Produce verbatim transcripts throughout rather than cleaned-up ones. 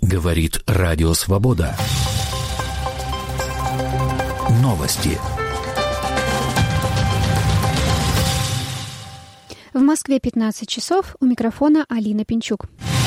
Говорит Радио Свобода. Новости. В Москве пятнадцать часов. У микрофона Алина Пинчук.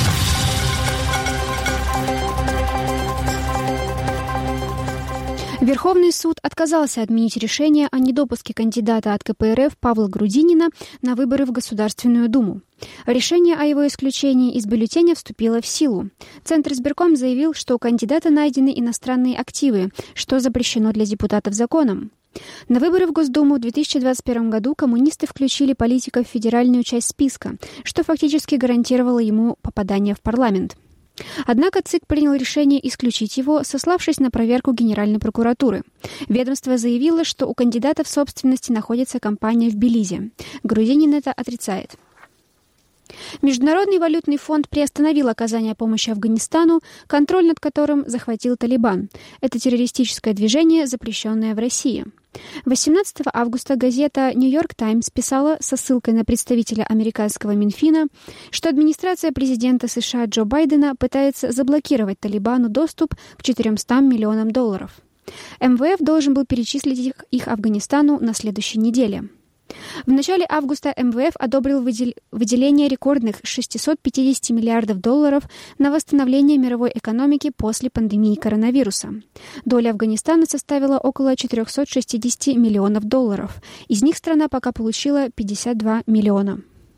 Верховный суд отказался отменить решение о недопуске кандидата от ка пэ эр эф Павла Грудинина на выборы в Государственную Думу. Решение о его исключении из бюллетеня вступило в силу. Центр избирком заявил, что у кандидата найдены иностранные активы, что запрещено для депутатов законом. На выборы в Госдуму в две тысячи двадцать первом году коммунисты включили политика в федеральную часть списка, что фактически гарантировало ему попадание в парламент. Однако ЦИК принял решение исключить его, сославшись на проверку Генеральной прокуратуры. Ведомство заявило, что у кандидата в собственности находится компания в Белизе. Грудинин это отрицает. Международный валютный фонд приостановил оказание помощи Афганистану, контроль над которым захватил Талибан. Это террористическое движение, запрещенное в России. восемнадцатого августа газета «Нью-Йорк Таймс» писала со ссылкой на представителя американского Минфина, что администрация президента США Джо Байдена пытается заблокировать Талибану доступ к четырёмстам миллионам долларов. эм вэ эф должен был перечислить их, их Афганистану на следующей неделе. В начале августа эм вэ эф одобрил выделение рекордных шестисот пятидесяти миллиардов долларов на восстановление мировой экономики после пандемии коронавируса. Доля Афганистана составила около четырехсот шестидесяти миллионов долларов. Из них страна пока получила пятьдесят два миллиона.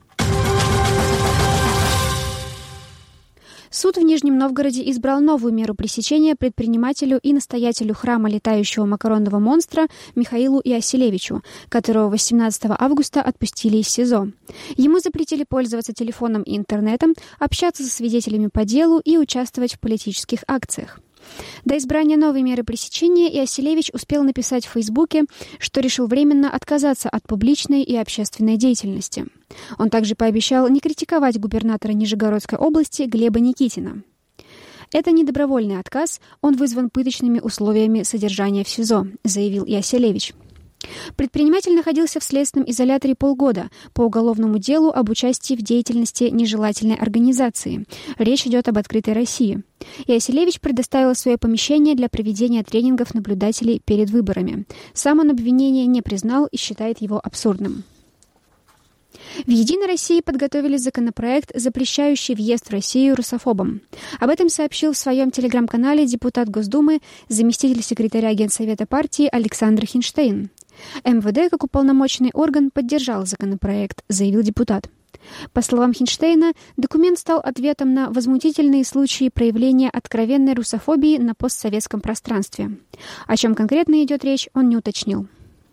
Суд в Нижнем Новгороде избрал новую меру пресечения предпринимателю и настоятелю храма летающего макаронного монстра Михаилу Иосилевичу, которого восемнадцатого августа отпустили из СИЗО. Ему запретили пользоваться телефоном и интернетом, общаться со свидетелями по делу и участвовать в политических акциях. До избрания новой меры пресечения Иосилевич успел написать в Фейсбуке, что решил временно отказаться от публичной и общественной деятельности. Он также пообещал не критиковать губернатора Нижегородской области Глеба Никитина. Это не добровольный отказ, он вызван пыточными условиями содержания в СИЗО, заявил Иосилевич. Предприниматель находился в следственном изоляторе полгода по уголовному делу об участии в деятельности нежелательной организации. Речь идет об «Открытой России». Иосилевич предоставил свое помещение для проведения тренингов наблюдателей перед выборами. Сам он обвинение не признал и считает его абсурдным. В «Единой России» подготовили законопроект, запрещающий въезд в Россию русофобам. Об этом сообщил в своем телеграм-канале депутат Госдумы, заместитель секретаря Генсовета партии Александр Хинштейн. эм вэ дэ, как уполномоченный орган, поддержал законопроект, заявил депутат. По словам Хинштейна, документ стал ответом на возмутительные случаи проявления откровенной русофобии на постсоветском пространстве. О чем конкретно идет речь, он не уточнил.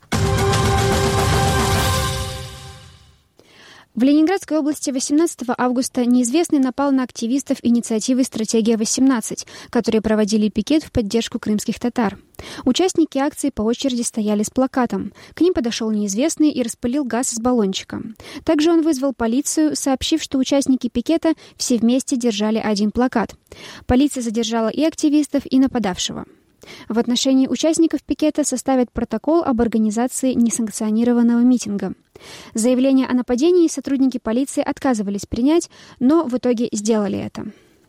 В Ленинградской области восемнадцатого августа неизвестный напал на активистов инициативы «Стратегия-восемнадцать», которые проводили пикет в поддержку крымских татар. Участники акции по очереди стояли с плакатом. К ним подошел неизвестный и распылил газ из баллончика. Также он вызвал полицию, сообщив, что участники пикета все вместе держали один плакат. Полиция задержала и активистов, и нападавшего. В отношении участников пикета составят протокол об организации несанкционированного митинга. Заявление о нападении сотрудники полиции отказывались принять, но в итоге сделали это.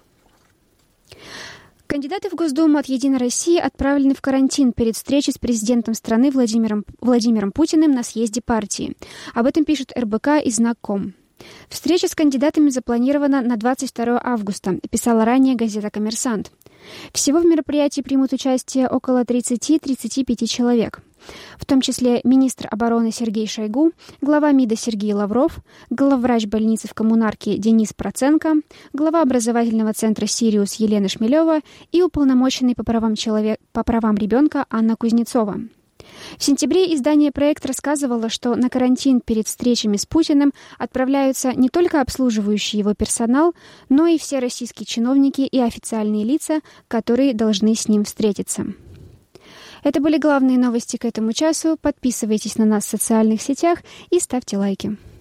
Кандидаты в Госдуму от «Единой России» отправлены в карантин перед встречей с президентом страны Владимиром, Владимиром Путиным на съезде партии. Об этом пишет эр бэ ка и знак точка ком. Встреча с кандидатами запланирована на двадцать второго августа, писала ранее газета «Коммерсант». Всего в мероприятии примут участие около тридцати-тридцати пяти человек, в том числе министр обороны Сергей Шойгу, глава МИДа Сергей Лавров, главврач больницы в Коммунарке Денис Проценко, глава образовательного центра «Сириус» Елена Шмелева и уполномоченный по правам, человек... по правам ребенка Анна Кузнецова. В сентябре издание «Проект» рассказывало, что на карантин перед встречами с Путиным отправляются не только обслуживающий его персонал, но и все российские чиновники и официальные лица, которые должны с ним встретиться. Это были главные новости к этому часу. Подписывайтесь на нас в социальных сетях и ставьте лайки.